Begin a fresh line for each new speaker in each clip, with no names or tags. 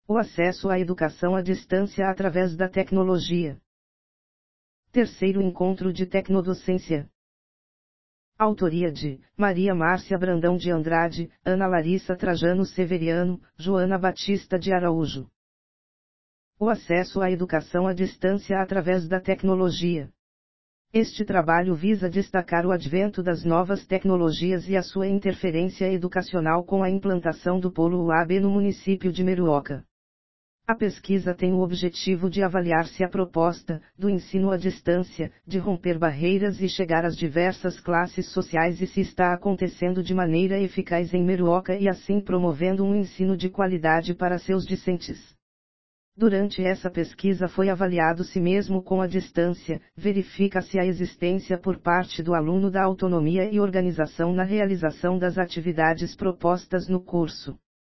O acesso à educação à distância através da tecnologia. Terceiro encontro de tecnodocência. Autoria de Maria Márcia Brandão de Andrade, Ana Larissa Trajano Severiano, Joana Batista de Araújo. O acesso à educação à distância através da tecnologia. Este trabalho visa destacar o advento das novas tecnologias e a sua interferência educacional com a implantação do Polo UAB no município de Meruoca. A pesquisa tem o objetivo de avaliar se a proposta do ensino à distância, de romper barreiras e chegar às diversas classes sociais e se está acontecendo de maneira eficaz em Meruoca e assim promovendo um ensino de qualidade para seus discentes. Durante essa pesquisa foi avaliado se mesmo com a distância, verifica-se a existência por parte do aluno da autonomia e organização na realização das atividades propostas no curso.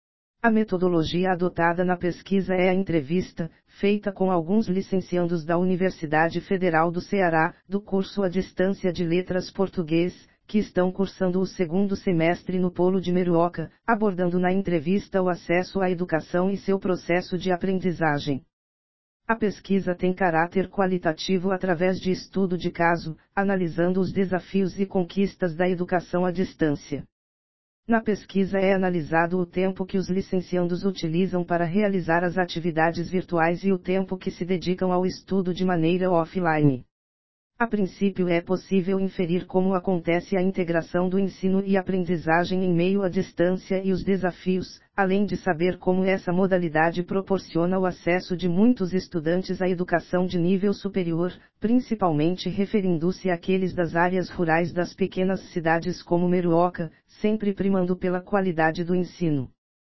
A metodologia adotada na pesquisa é a entrevista, feita com alguns licenciandos da Universidade Federal do Ceará, do curso à distância de Letras Português, que estão cursando o segundo semestre no Polo de Meruoca, abordando na entrevista o acesso à educação e seu processo de aprendizagem. A pesquisa tem caráter qualitativo através de estudo de caso, analisando os desafios e conquistas da educação à distância. Na pesquisa é analisado o tempo que os licenciandos utilizam para realizar as atividades virtuais e o tempo que se dedicam ao estudo de maneira offline. A princípio é possível inferir como acontece a integração do ensino e aprendizagem em meio à distância e os desafios, além de saber como essa modalidade proporciona o acesso de muitos estudantes à educação de nível superior, principalmente referindo-se àqueles das áreas rurais das pequenas cidades como Meruoca, sempre primando pela qualidade do ensino.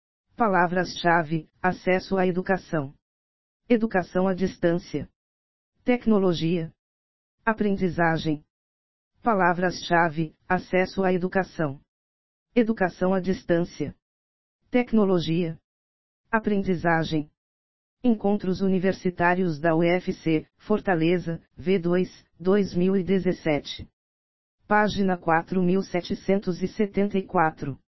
Palavras-chave: acesso à educação, educação à distância, tecnologia, aprendizagem. Palavras-chave: acesso à educação, educação à distância, tecnologia, aprendizagem. Encontros Universitários da UFC, Fortaleza, V2, 2017. Página 4774.